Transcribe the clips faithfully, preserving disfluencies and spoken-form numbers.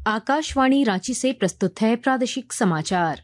आकाशवाणी रांची से प्रस्तुत है प्रादेशिक समाचार।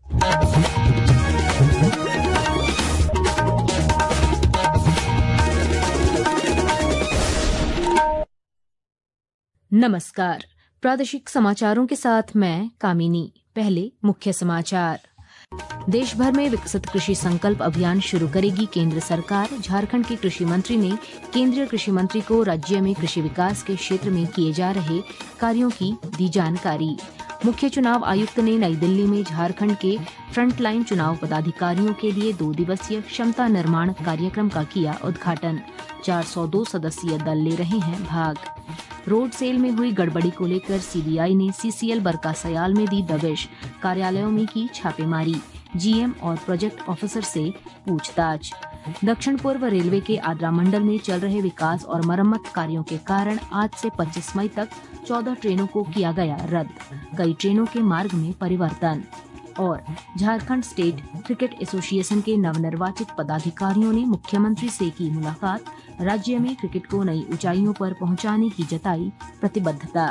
नमस्कार, प्रादेशिक समाचारों के साथ मैं कामिनी। पहले मुख्य समाचार। देश भर में विकसित कृषि संकल्प अभियान शुरू करेगी केंद्र सरकार। झारखंड के कृषि मंत्री ने केंद्रीय कृषि मंत्री को राज्य में कृषि विकास के क्षेत्र में किए जा रहे कार्यों की दी जानकारी। मुख्य चुनाव आयुक्त ने नई दिल्ली में झारखंड के फ्रंटलाइन चुनाव पदाधिकारियों के लिए दो दिवसीय क्षमता निर्माण कार्यक्रम का किया उद्घाटन। चार सौ दो सदस्यीय दल ले रहे हैं भाग। रोड सेल में हुई गड़बड़ी को लेकर सीबीआई ने सीसीएल बरकासयाल में दी दबिश। कार्यालयों में की छापेमारी। जीएम और प्रोजेक्ट ऑफिसर से पूछताछ। दक्षिण पूर्व रेलवे के आद्रा मंडल में चल रहे विकास और मरम्मत कार्यों के कारण आज से पच्चीस मई तक चौदह ट्रेनों को किया गया रद्द। कई ट्रेनों के मार्ग में परिवर्तन। और झारखंड स्टेट क्रिकेट एसोसिएशन के नवनिर्वाचित पदाधिकारियों ने मुख्यमंत्री से की मुलाकात। राज्य में क्रिकेट को नई ऊंचाइयों पर पहुंचाने की जताई प्रतिबद्धता।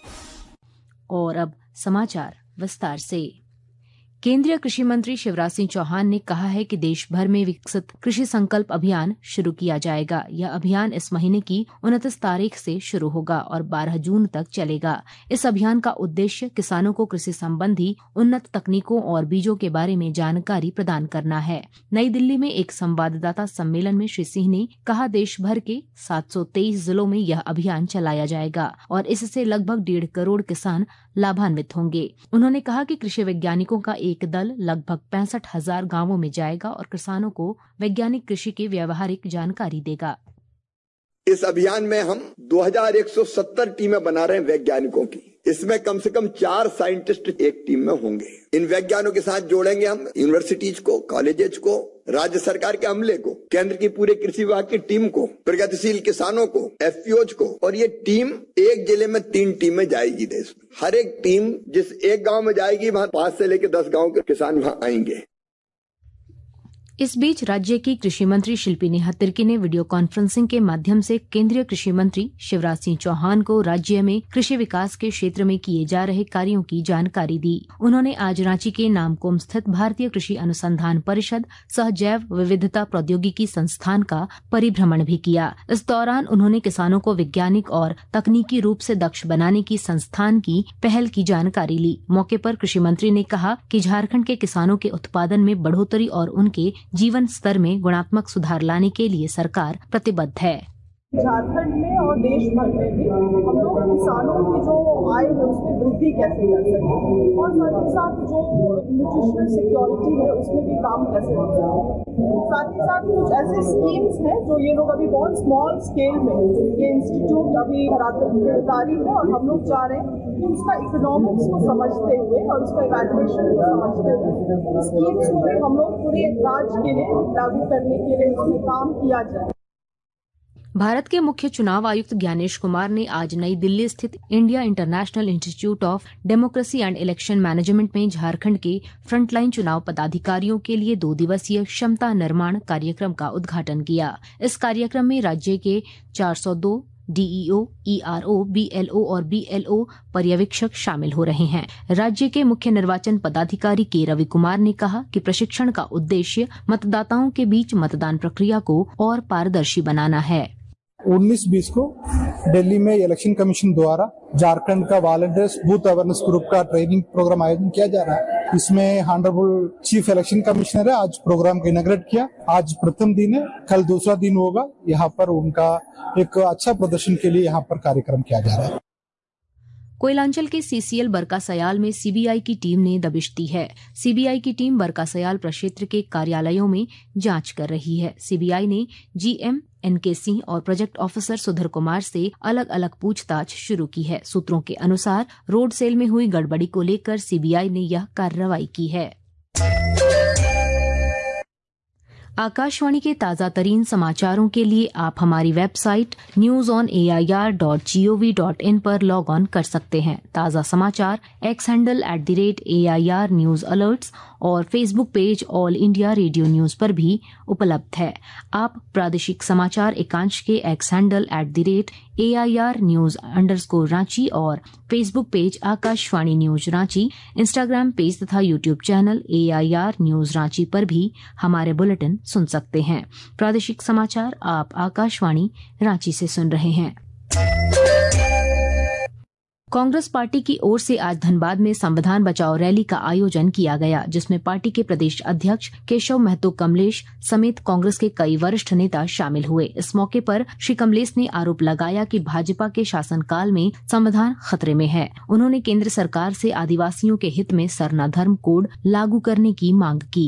और अब समाचार विस्तार से। केंद्रीय कृषि मंत्री शिवराज सिंह चौहान ने कहा है कि देश भर में विकसित कृषि संकल्प अभियान शुरू किया जाएगा। यह अभियान इस महीने की उनतीस तारीख से शुरू होगा और बारह जून तक चलेगा। इस अभियान का उद्देश्य किसानों को कृषि संबंधी उन्नत तकनीकों और बीजों के बारे में जानकारी प्रदान करना है। नई दिल्ली में एक संवाददाता सम्मेलन में श्री सिंह ने कहा, देश भर के सात सौ तेईस जिलों में यह अभियान चलाया जाएगा और इससे लगभग डेढ़ करोड़ किसान लाभान्वित होंगे। उन्होंने कहा कि कृषि वैज्ञानिकों का एक दल लगभग पैंसठ हजार गांवों में जाएगा और किसानों को वैज्ञानिक कृषि की व्यावहारिक जानकारी देगा। इस अभियान में हम दो हज़ार एक सौ सत्तर टीमें बना रहे हैं वैज्ञानिकों की। इसमें कम से कम चार साइंटिस्ट एक टीम में होंगे। इन वैज्ञानिकों के साथ जोड़ेंगे हम यूनिवर्सिटीज को, कॉलेजेस को, राज्य सरकार के अमले को, केंद्र की पूरे कृषि विभाग की टीम को, प्रगतिशील किसानों को, एफपीओज को। और ये टीम एक जिले में तीन टीमें जाएगी देश में। हर एक टीम जिस एक गांव में जाएगी, वहां पांच से लेकर दस गांव के किसान वहां आएंगे। इस बीच राज्य की कृषि मंत्री शिल्पी नेहा तिर्की ने वीडियो कॉन्फ्रेंसिंग के माध्यम से केंद्रीय कृषि मंत्री शिवराज सिंह चौहान को राज्य में कृषि विकास के क्षेत्र में किए जा रहे कार्यों की जानकारी दी। उन्होंने आज रांची के नामकुम स्थित भारतीय कृषि अनुसंधान परिषद सह जैव विविधता प्रौद्योगिकी संस्थान का परिभ्रमण भी किया। इस दौरान उन्होंने किसानों को वैज्ञानिक और तकनीकी रूप से दक्ष बनाने की संस्थान की पहल की जानकारी ली। मौके पर कृषि मंत्री ने कहा कि झारखंड के किसानों के उत्पादन में बढ़ोतरी और उनके जीवन स्तर में गुणात्मक सुधार लाने के लिए सरकार प्रतिबद्ध है। झारखंड में और देश भर में भी हम लोग किसानों की जो आय है उसमें वृद्धि कैसे कर सकें और साथ ही साथ जो न्यूट्रिशनल सिक्योरिटी है उसमें भी काम कैसे हो सके। साथ ही साथ कुछ ऐसे स्कीम्स हैं जो ये लोग अभी बहुत स्मॉल स्केल में ये इंस्टीट्यूट अभी गिरफ्तारी है और हम लोग चाह रहे हैं कि उसका इकोनॉमिक्स को समझते हुए और उसका इवैल्यूएशन को समझते हुए स्कीम्स को भी हम लोग पूरे राज्य के लिए लागू करने के लिए उसमें काम किया जाए। भारत के मुख्य चुनाव आयुक्त ज्ञानेश कुमार ने आज नई दिल्ली स्थित India International Institute of Democracy and Election Management में झारखंड के फ्रंटलाइन चुनाव पदाधिकारियों के लिए दो दिवसीय क्षमता निर्माण कार्यक्रम का उद्घाटन किया। इस कार्यक्रम में राज्य के चार सौ दो डीईओ, ईआरओ, बीएलओ और बीएलओ पर्यवेक्षक शामिल हो रहे हैं। राज्य के मुख्य निर्वाचन पदाधिकारी के रवि कुमार ने कहा कि प्रशिक्षण का उद्देश्य मतदाताओं के बीच मतदान प्रक्रिया को और पारदर्शी बनाना है। उन्नीस बीस को दिल्ली में इलेक्शन कमीशन द्वारा झारखंड का वॉलंटियर्स बूथ अवेयरनेस ग्रुप का ट्रेनिंग प्रोग्राम आयोजन किया जा रहा है। इसमें ऑनरेबल चीफ इलेक्शन कमिश्नर है, आज प्रोग्राम को इनॉग्रेट किया। आज प्रथम दिन है, कल दूसरा दिन होगा। यहाँ पर उनका एक अच्छा प्रदर्शन के लिए यहाँ पर कार्यक्रम किया जा रहा है। कोयलांचल के सीसीएल बरकासयाल में सीबीआई की टीम ने दबिश दी है। सीबीआई की टीम बरकासयाल प्रक्षेत्र के कार्यालयों में जांच कर रही है। सीबीआई ने जीएम एनके सिंह और प्रोजेक्ट ऑफिसर सुधर कुमार से अलग अलग पूछताछ शुरू की है। सूत्रों के अनुसार रोड सेल में हुई गड़बड़ी को लेकर सीबीआई ने यह कार्रवाई की है। आकाशवाणी के ताजा तरीन समाचारों के लिए आप हमारी website news on A I R dot G O V dot in पर लॉग ऑन कर सकते हैं। ताजा समाचार X handle at the rate A I R news alerts और Facebook page All India Radio news पर भी उपलब्ध है। आप प्रादेशिक समाचार एकांश के X handle at the rate A I R news underscore Ranchi और Facebook page Akashvani news Ranchi, Instagram page तथा YouTube channel A I R news Ranchi पर भी हमारे बुलेटिन सुन सकते हैं। प्रादेशिक समाचार आप आकाशवाणी रांची से सुन रहे हैं। कांग्रेस पार्टी की ओर से आज धनबाद में संविधान बचाओ रैली का आयोजन किया गया, जिसमें पार्टी के प्रदेश अध्यक्ष केशव महतो कमलेश समेत कांग्रेस के कई वरिष्ठ नेता शामिल हुए। इस मौके पर श्री कमलेश ने आरोप लगाया कि भाजपा के शासनकाल में संविधान खतरे में है। उन्होंने केंद्र सरकार से आदिवासियों के हित में सरना धर्म कोड लागू करने की मांग की।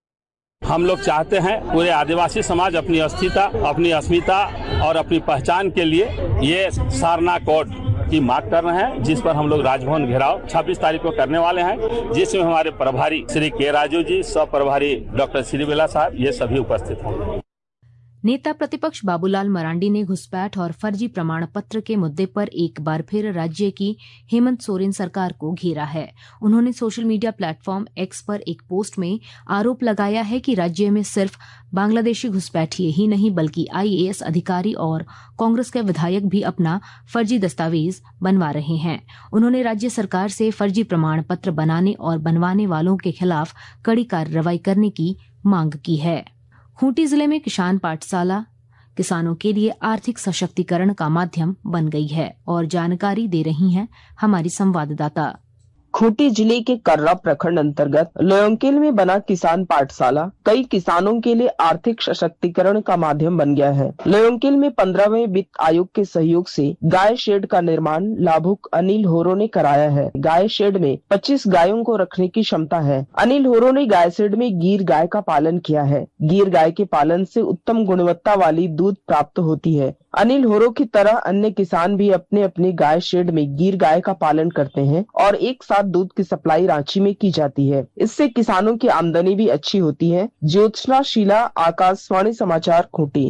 हम लोग चाहते हैं पूरे आदिवासी समाज अपनी अस्थिरता, अपनी अस्मिता और अपनी पहचान के लिए ये सारना कोड की मांग कर रहे हैं, जिस पर हम लोग राजभवन घेराव छब्बीस तारीख को करने वाले हैं, जिसमें हमारे प्रभारी श्री के राजू जी, सह प्रभारी डॉक्टर श्रीबेला साहब, ये सभी उपस्थित हैं। नेता प्रतिपक्ष बाबूलाल मरांडी ने घुसपैठ और फर्जी प्रमाण पत्र के मुद्दे पर एक बार फिर राज्य की हेमंत सोरेन सरकार को घेरा है। उन्होंने सोशल मीडिया प्लेटफॉर्म एक्स पर एक पोस्ट में आरोप लगाया है कि राज्य में सिर्फ बांग्लादेशी घुसपैठिए ही नहीं बल्कि आई ए एस अधिकारी और कांग्रेस के विधायक भी अपना फर्जी दस्तावेज बनवा रहे हैं। उन्होंने राज्य सरकार से फर्जी प्रमाण पत्र बनाने और बनवाने वालों के खिलाफ कड़ी कार्रवाई करने की मांग की है। खूंटी जिले में किसान पाठशाला किसानों के लिए आर्थिक सशक्तिकरण का माध्यम बन गई है और जानकारी दे रही हैं हमारी संवाददाता। खूंटी जिले के कर्रा प्रखंड अंतर्गत लोयंकेल में बना किसान पाठशाला कई किसानों के लिए आर्थिक सशक्तिकरण का माध्यम बन गया है। लोयंकेल में पंद्रहवें वित्त आयोग के सहयोग से गाय शेड का निर्माण लाभुक अनिल होरो ने कराया है। गाय शेड में पच्चीस गायों को रखने की क्षमता है। अनिल होरो ने गाय शेड में गिर गाय का पालन किया है। गिर गाय के पालन से उत्तम गुणवत्ता वाली दूध प्राप्त होती है। अनिल होरो की तरह अन्य किसान भी अपने अपने गाय शेड में गिर गाय का पालन करते हैं और एक साथ दूध की सप्लाई रांची में की जाती है। इससे किसानों की आमदनी भी अच्छी होती है। ज्योत्सना शीला, आकाशवाणी समाचार, खूंटी।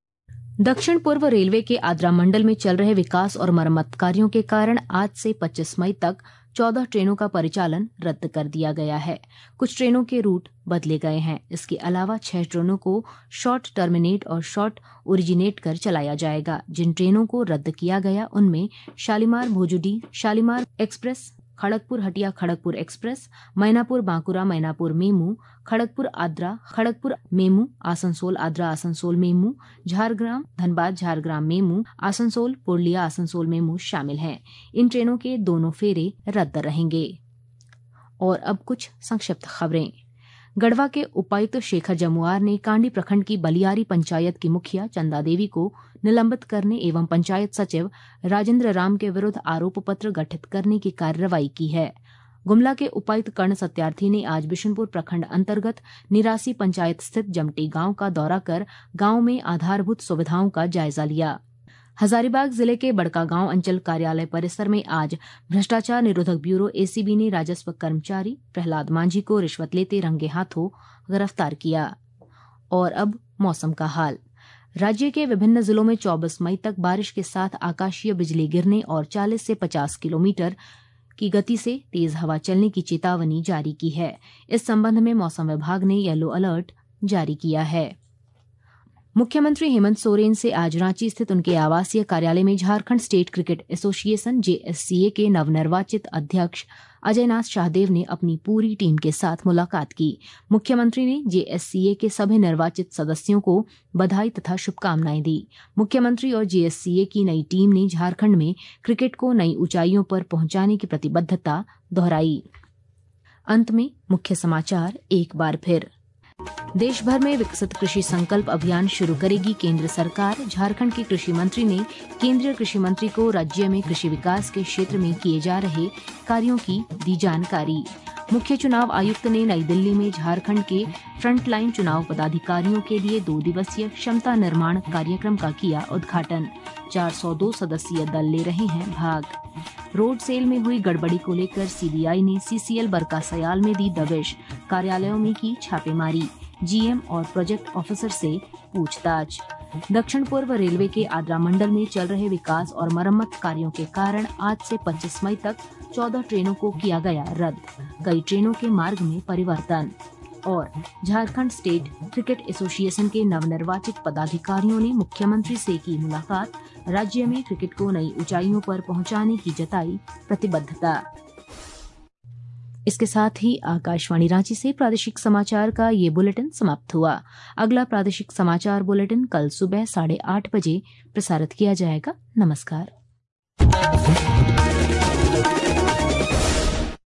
दक्षिण पूर्व रेलवे के आद्रा मंडल में चल रहे विकास और मरम्मत कार्यों के कारण आज से पच्चीस मई तक चौदह ट्रेनों का परिचालन रद्द कर दिया गया है। कुछ ट्रेनों के रूट बदले गए हैं। इसके अलावा छह ट्रेनों को शॉर्ट टर्मिनेट और शॉर्ट ओरिजिनेट कर चलाया जाएगा। जिन ट्रेनों को रद्द किया गया उनमें Shalimar Bhojudih Shalimar express, Kharagpur Hatia Kharagpur express, Mainapur Bankura Mainapur MEMU, Kharagpur Adra Kharagpur MEMU, Asansol Adra Asansol MEMU, Jhargram Dhanbad Jhargram MEMU, Asansol Purulia Asansol MEMU शामिल हैं। इन ट्रेनों के दोनों फेरे रद्द रहेंगे। और अब कुछ संक्षिप्त खबरें। गढ़वा के उपायुक्त शेखर जमुआर ने कांडी प्रखंड की बलियारी पंचायत की मुखिया चंदा देवी को निलंबित करने एवं पंचायत सचिव राजेंद्र राम के विरुद्ध आरोप पत्र गठित करने की कार्रवाई की है। गुमला के उपायुक्त कर्ण सत्यार्थी ने आज बिशनपुर प्रखंड अंतर्गत निरासी पंचायत स्थित जमटी गांव का दौरा कर गांव में आधारभूत सुविधाओं का जायजा लिया। हजारीबाग जिले के बड़कागांव अंचल कार्यालय परिसर में आज भ्रष्टाचार निरोधक ब्यूरो ए सी बी ने राजस्व कर्मचारी प्रहलाद मांझी को रिश्वत लेते रंगे हाथों गिरफ्तार किया। और अब मौसम का हाल। राज्य के विभिन्न जिलों में चौबीस मई तक बारिश के साथ आकाशीय बिजली गिरने और चालीस से पचास किलोमीटर की गति से तेज हवा चलने की चेतावनी जारी की है। इस संबंध में मौसम विभाग ने येलो अलर्ट जारी किया है। मुख्यमंत्री हेमंत सोरेन से आज रांची स्थित उनके आवासीय कार्यालय में Jharkhand state cricket association J S C A के नवनिर्वाचित अध्यक्ष अजयनाथ शाहदेव ने अपनी पूरी टीम के साथ मुलाकात की। मुख्यमंत्री ने जे एस सी ए के सभी निर्वाचित सदस्यों को बधाई तथा शुभकामनाएं दी। मुख्यमंत्री और जे एस सी ए की नई टीम ने झारखंड में क्रिकेट को नई ऊंचाइयों पर पहुंचाने की प्रतिबद्धता दोहराई। अंत में मुख्य समाचार एक बार फिर। देश भर में विकसित कृषि संकल्प अभियान शुरू करेगी केंद्र सरकार। झारखंड के कृषि मंत्री ने केंद्रीय कृषि मंत्री को राज्य में कृषि विकास के क्षेत्र में किए जा रहे कार्यों की दी जानकारी। मुख्य चुनाव आयुक्त ने नई दिल्ली में झारखंड के फ्रंटलाइन चुनाव पदाधिकारियों के लिए दो दिवसीय क्षमता निर्माण कार्यक्रम का किया उद्घाटन। चार सौ दो सदस्यीय दल ले रहे हैं भाग। रोड सेल में हुई गड़बड़ी को लेकर सी बी आई ने सी सी एल बरका सयाल में दी दबिश, कार्यालयों में की छापेमारी। जीएम और प्रोजेक्ट ऑफिसर से पूछताछ। दक्षिण पूर्व रेलवे के आद्रा मंडल में चल रहे विकास और मरम्मत कार्यों के कारण आज से पच्चीस मई तक चौदह ट्रेनों को किया गया रद्द। कई ट्रेनों के मार्ग में परिवर्तन। और झारखंड स्टेट क्रिकेट एसोसिएशन के नवनिर्वाचित पदाधिकारियों ने मुख्यमंत्री से की मुलाकात। राज्य में क्रिकेट को नई ऊंचाइयों पर पहुंचाने की जताई प्रतिबद्धता। इसके साथ ही आकाशवाणी रांची से प्रादेशिक समाचार का ये बुलेटिन समाप्त हुआ। अगला प्रादेशिक समाचार बुलेटिन कल सुबह साढ़े आठ बजे प्रसारित किया जाएगा। नमस्कार।